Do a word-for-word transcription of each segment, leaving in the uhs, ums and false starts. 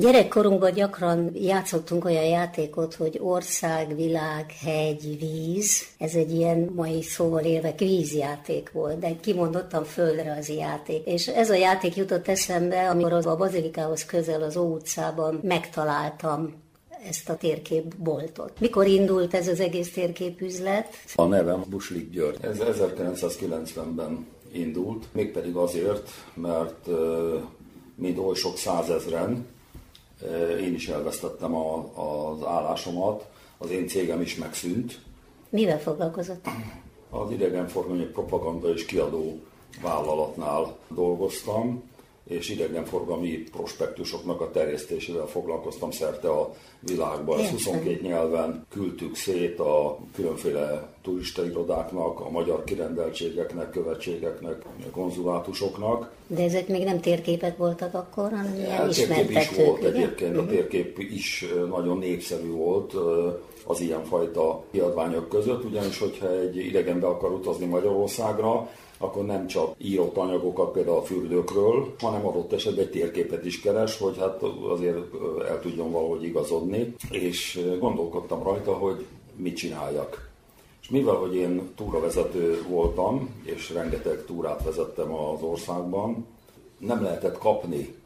Gyerekkorunkban gyakran játszottunk olyan játékot, hogy ország, világ, hegy, víz. Ez egy ilyen mai szóval élve kvízjáték volt, de kimondottan földrajzi játék. És ez a játék jutott eszembe, amikor a bazilikához közel az Ó utcában megtaláltam ezt a térképboltot. Mikor indult ez az egész térképüzlet? A nevem Buslik György. Ez ezerkilencszázkilencvenben indult, mégpedig azért, mert mint oly sok százezren, én is elvesztettem a, az állásomat, az én cégem is megszűnt. Mivel foglalkozott? Az idegenforgalmi propaganda és kiadó vállalatnál dolgoztam, és idegenforgalmi prospektusoknak a terjesztésével foglalkoztam szerte a világban. Ezt huszonkét nyelven küldtük szét a különféle turistairodáknak, a magyar kirendeltségeknek, követségeknek, konzulátusoknak. De ezek még nem térképek voltak akkor, hanem ilyen ismertetők. Térkép is volt egyébként, a térkép is nagyon népszerű volt az ilyenfajta kiadványok között, ugyanis hogyha egy idegen be akar utazni Magyarországra, akkor nem csak írott anyagokat például a fürdőkről, hanem adott esetben egy térképet is keres, hogy hát azért el tudjon valahogy igazodni, és gondolkodtam rajta, hogy mit csináljak. És mivel, hogy én túravezető voltam, és rengeteg túrát vezettem az országban, nem lehetett kapni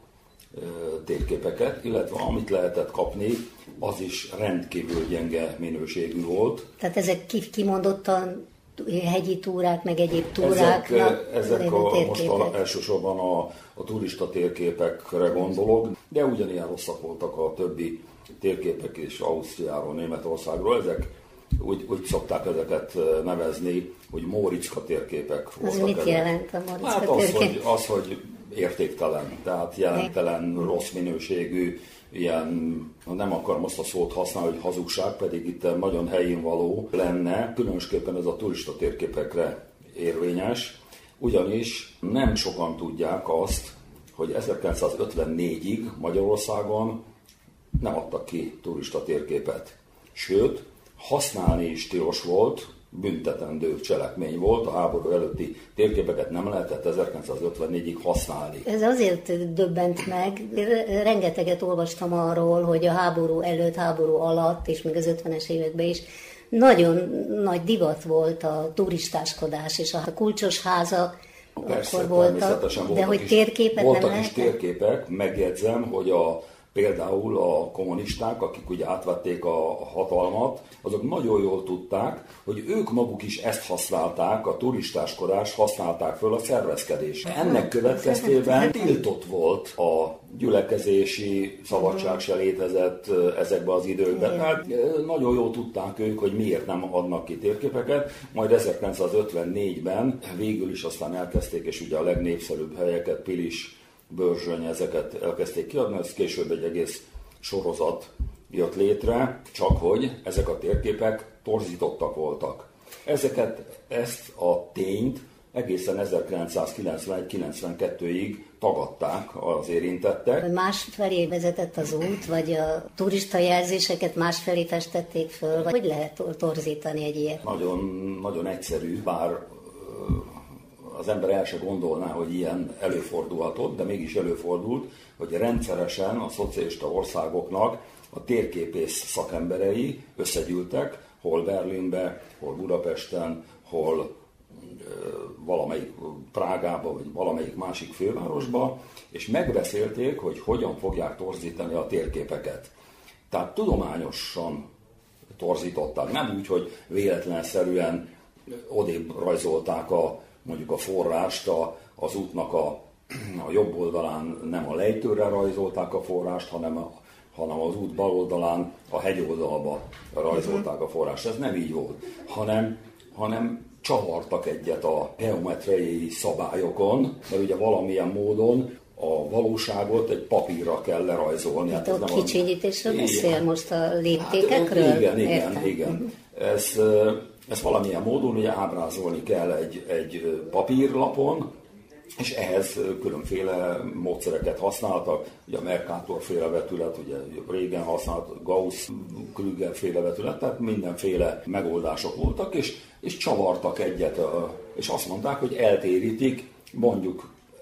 térképeket, illetve amit lehetett kapni, az is rendkívül gyenge minőségű volt. Tehát ezek kimondottan hegyi túrák, meg egyéb túráknak. Ezek, ezek a, most a, elsősorban a, a turista térképekre gondolok, de ugyanilyen rosszak voltak a többi térképek is Ausztriáról, Németországról. Ezek úgy, úgy szokták ezeket nevezni, hogy Móriczka térképek voltak. Az mit jelent a Móriczka hát az, térkép? hogy, az, hogy értéktelen, tehát jelentelen, rossz minőségű, ilyen, nem akarom azt a szót használni, hogy hazugság, pedig itt nagyon helyén való lenne, különösképpen ez a turista térképekre érvényes, ugyanis nem sokan tudják azt, hogy ezerkilencszázötvennégyig Magyarországon nem adtak ki turista térképet. Sőt, használni is tilos volt, büntetendő cselekmény volt, a háború előtti térképeket nem lehetett ezerkilencszázötvennégyig használni. Ez azért döbbent meg, rengeteget olvastam arról, hogy a háború előtt, háború alatt, és még az ötvenes években is nagyon nagy divat volt a turistáskodás, és a kulcsos házak Persze, akkor voltak, de hogy térképet voltak nem lehetett? lehetett? Voltak is térképek, megjegyzem, hogy a például a kommunisták, akik ugye átvették a hatalmat, azok nagyon jól tudták, hogy ők maguk is ezt használták, a turistáskodás használták föl a szervezkedésre. Ennek következtében tiltott volt a gyülekezési szabadság se létezett ezekben az időkben. Tehát nagyon jól tudták ők, hogy miért nem adnak ki térképeket, majd ezerkilencszázötvennégyben végül is aztán elkezdték, és ugye a legnépszerűbb helyeket, Pilis, Börzsöny, ezeket elkezdték kiadni, ez később egy egész sorozat jött létre, csak hogy ezek a térképek torzítottak voltak. Ezeket, ezt a tényt egészen ezerkilencszázkilencvenegy kilencvenkettőig tagadták az érintettek. Másfelé vezetett az út, vagy a turista jelzéseket másfelé festették föl, vagy hogy lehet torzítani egy ilyet? Nagyon, nagyon egyszerű, bár az ember el se gondolná, hogy ilyen előfordulhatott, de mégis előfordult, hogy rendszeresen a szocialista országoknak a térképész szakemberei összegyűltek, hol Berlinbe, hol Budapesten, hol valamelyik Prágába, vagy valamelyik másik fővárosba, és megbeszélték, hogy hogyan fogják torzítani a térképeket. Tehát tudományosan torzították, nem úgy, hogy véletlenszerűen odébb rajzolták a mondjuk a forrást, a, az útnak a, a jobb oldalán nem a lejtőre rajzolták a forrást, hanem, a, hanem az út bal oldalán a hegyoldalba rajzolták a forrást. Ez nem így volt, hanem, hanem csavartak egyet a geometriai szabályokon, mert ugye valamilyen módon a valóságot egy papírra kell lerajzolni. Hát ott kicsinyítésről beszél most a léptékekről? Hát, igen, igen, igen. Ez, ezt valamilyen módon ugye ábrázolni kell egy, egy papírlapon, és ehhez különféle módszereket használtak, ugye a Mercator féle vetület, ugye régen használt Gauss-Krüger féle vetület, tehát mindenféle megoldások voltak, és, és csavartak egyet, és azt mondták, hogy eltérítik mondjuk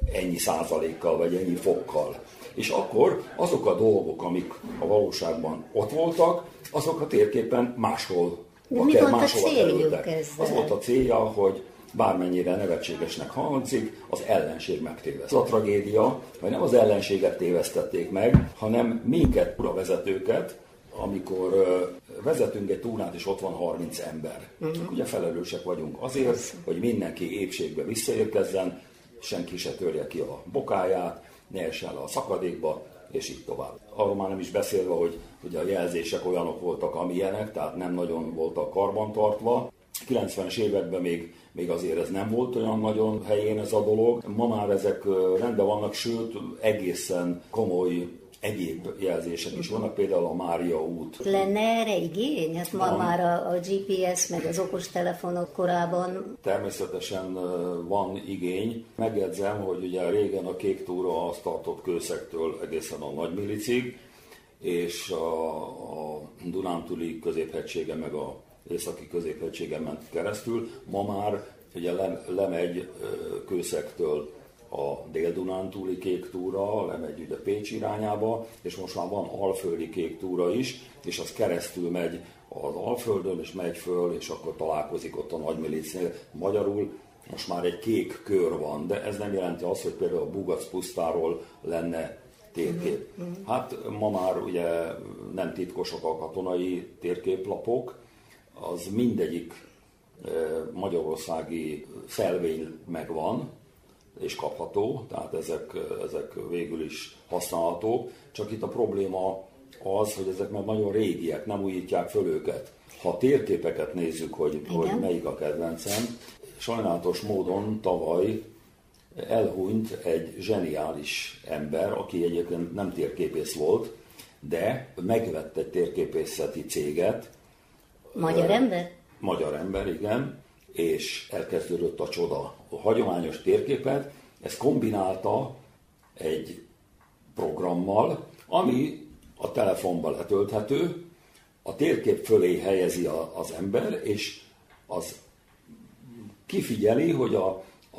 ennyi százalékkal, vagy ennyi fokkal. És akkor azok a dolgok, amik a valóságban ott voltak, azok a térképen máshol, de mi volt a céljuk ezzel? Az volt a célja, hogy bármennyire nevetségesnek hangzik, az ellenség megtéveszt. Ez a tragédia, hogy nem az ellenséget tévesztették meg, hanem minket, túravezetőket, amikor uh, vezetünk egy túrát, és ott van harminc ember. Uh-huh. Ugye felelősek vagyunk azért, hogy mindenki épségbe visszaérkezzen, senki se törje ki a bokáját, ne essen le a szakadékba, és így tovább. Arról már nem is beszélve, hogy ugye a jelzések olyanok voltak, amilyenek, tehát nem nagyon voltak karbantartva. kilencvenes években még, még azért ez nem volt olyan nagyon helyén ez a dolog. Ma már ezek rendben vannak, sőt egészen komoly egyéb jelzések is vannak, például a Mária út. Lenne erre igény? Hát ma van. Már a, a gé pé es meg az okostelefonok korában. Természetesen van igény. Megjegyzem, hogy ugye régen a kék túra azt tartott Kőszektől egészen a Nagymilicig, és a, a Dunántúli középhegysége meg a északi középhegységen ment keresztül. Ma már ugye lemegy Kőszektől a Dél-Dunántúli kék túra, lemegy ugye Pécs irányába, és most már van alföldi kék túra is, és az keresztül megy az Alföldön, és megy föl, és akkor találkozik ott a Nagymilicnél. Magyarul most már egy kék kör van, de ez nem jelenti azt, hogy például a Bugac pusztáról lenne térkép. Hát ma már ugye nem titkosak a katonai térképlapok, az mindegyik magyarországi szelvény megvan, és kapható, tehát ezek, ezek végül is használhatók, csak itt a probléma az, hogy ezek már nagyon régiek, nem újítják föl őket. Ha a térképeket nézzük, hogy, hogy melyik a kedvencem, sajnálatos módon tavaly elhunyt egy zseniális ember, aki egyébként nem térképész volt, de megvett egy térképészeti céget. Magyar ember? Magyar ember, igen, és elkezdődött a csoda. A hagyományos térképet, ez kombinálta egy programmal, ami a telefonban letölthető, a térkép fölé helyezi a, az ember, és az kifigyeli, hogy a,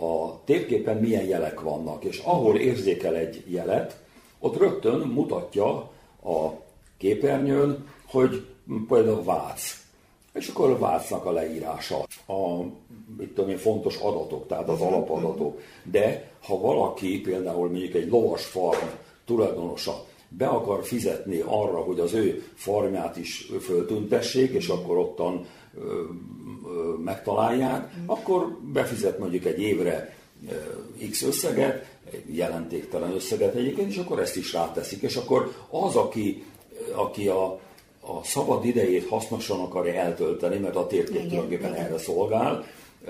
a térképen milyen jelek vannak, és ahol érzékel egy jelet, ott rögtön mutatja a képernyőn, hogy például Vác. És akkor a Vácnak a leírása, a mit tudom én, fontos adatok, tehát az alapadatok. De ha valaki, például mondjuk egy lovas farm tulajdonosa be akar fizetni arra, hogy az ő farmját is föltüntessék, és akkor ottan ö, ö, megtalálják, akkor befizet mondjuk egy évre ö, X összeget, egy jelentéktelen összeget egyébként, és akkor ezt is ráteszik. És akkor az, aki, aki a a szabad idejét hasznosan akarja eltölteni, mert a térkép tulajdonképpen erre szolgál,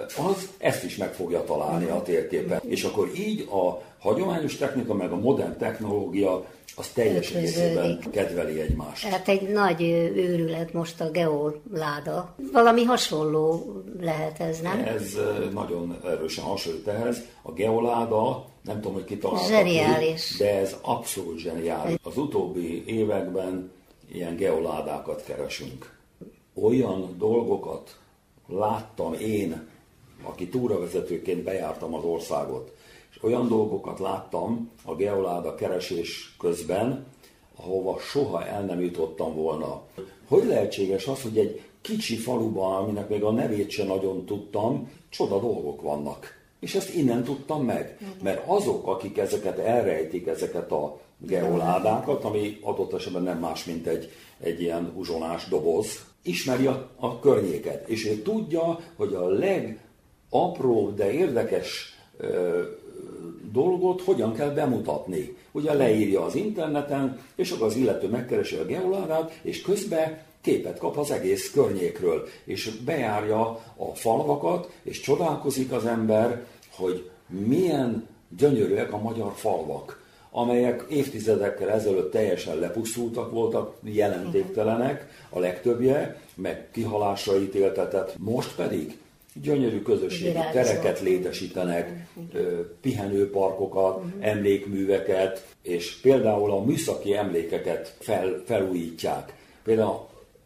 az ezt is meg fogja találni a térképen. És akkor így a hagyományos technika, meg a modern technológia az teljes egészében kedveli egymást. Hát egy nagy őrület most a geoláda. Valami hasonló lehet ez, nem? Ez nagyon erősen hasonlít ehhez. A geoláda, nem tudom, hogy kitalálta zseniális. Ki, de ez abszolút zseniális. Az utóbbi években ilyen geoládákat keresünk. Olyan dolgokat láttam én, aki túravezetőként bejártam az országot, és olyan dolgokat láttam a geoláda keresés közben, ahova soha el nem jutottam volna. Hogy lehetséges az, hogy egy kicsi faluban, aminek még a nevét sem nagyon tudtam, csoda dolgok vannak. És ezt innen tudtam meg. Mert azok, akik ezeket elrejtik, ezeket a geoládákat, ami adott esetben nem más, mint egy, egy ilyen uzsonás doboz, ismeri a, a környéket. És ő tudja, hogy a legapróbb, de érdekes ö, dolgot hogyan kell bemutatni. Ugye leírja az interneten, és akkor az illető megkeresi a geoládát, és közben képet kap az egész környékről, és bejárja a falvakat, és csodálkozik az ember, hogy milyen gyönyörűek a magyar falvak, amelyek évtizedekkel ezelőtt teljesen lepusztultak voltak, jelentéktelenek a legtöbbje, meg kihalásra ítéltetett. Most pedig gyönyörű közösségi tereket létesítenek, pihenőparkokat, emlékműveket, és például a műszaki emlékeket fel, felújítják. Például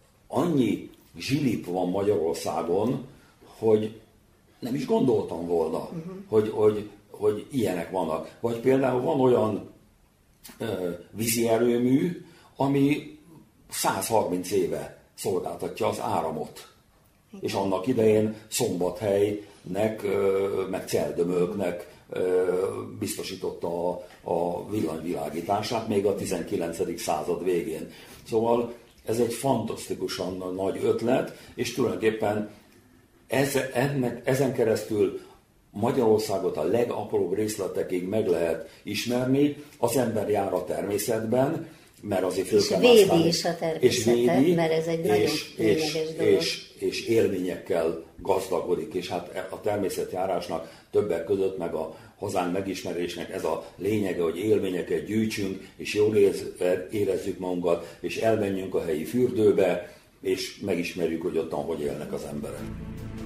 annyi zsilip van Magyarországon, hogy nem is gondoltam volna, uh-huh. hogy, hogy, hogy ilyenek vannak. Vagy például van olyan ö, vízi erőmű, ami száz harminc éve szolgáltatja az áramot. Igen. És annak idején Szombathelynek, meg Celdömölknek biztosította a, a villanyvilágítását még a tizenkilencedik század végén. Szóval ez egy fantasztikusan nagy ötlet, és tulajdonképpen ez, ennek, ezen keresztül Magyarországot a legapróbb részletekig meg lehet ismerni, az ember jár a természetben, mert azért föl kell védi aztán, is a természetet, mert ez egy és, nagyon és, lényeges dolog. És, és élményekkel gazdagodik, és hát a természetjárásnak többek között, meg a hazánk megismerésnek ez a lényege, hogy élményeket gyűjtsünk, és jól érezzük magunkat, és elmenjünk a helyi fürdőbe, és megismerjük, hogy ottan hogy élnek az emberek.